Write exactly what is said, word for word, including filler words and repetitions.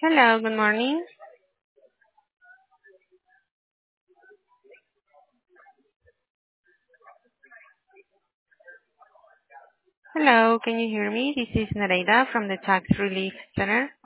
Hello, good morning. Hello, can you hear me? This is Nereida from the Tax Relief Center.